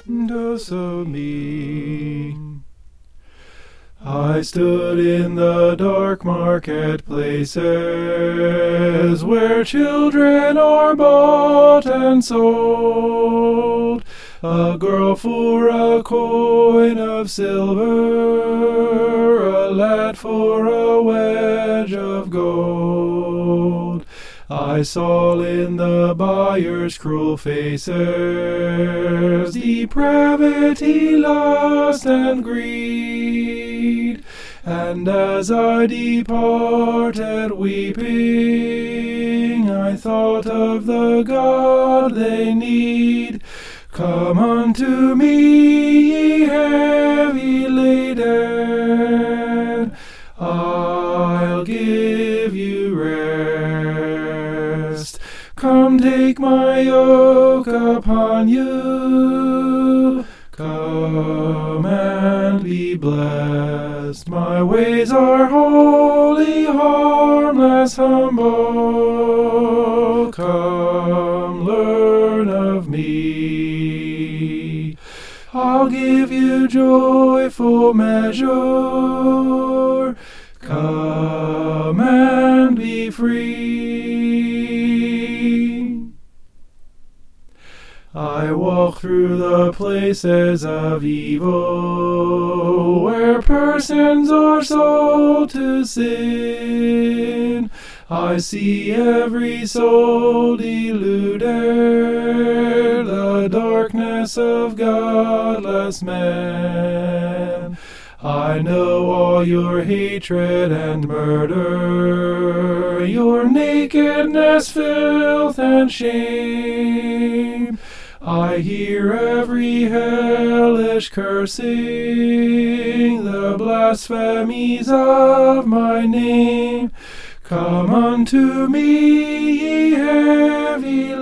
dose of me. I stood in the dark marketplaces where children are bought and sold. A girl for a coin of silver, a lad for a wedge of gold. I saw in the buyers' cruel faces depravity, lust, and greed. And as I departed weeping, I thought of the God they need. Come unto me, ye heavy laden, I'll give you rest. Come take my yoke upon you. Come and be blessed. My ways are holy, harmless, humble. Come learn of me. I'll give you joyful measure. Come and be free. I walk through the places of evil, where persons are sold to sin. I see every soul deluded, the darkness of godless men. I know all your hatred and murder, your nakedness, filth, and shame. I hear every hellish cursing, the blasphemies of my name. Come unto me, ye heavy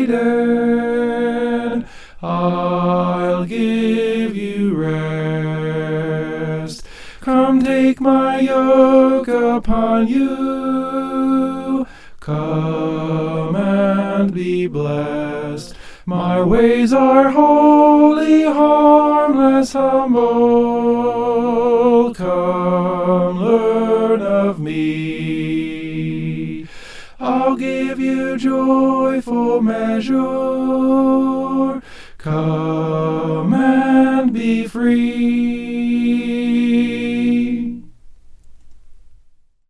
laden, I'll give you rest. Come take my yoke upon you. Come and be blessed. My ways are holy, harmless, humble. Come learn of me. I'll give you joyful measure. Come and be free.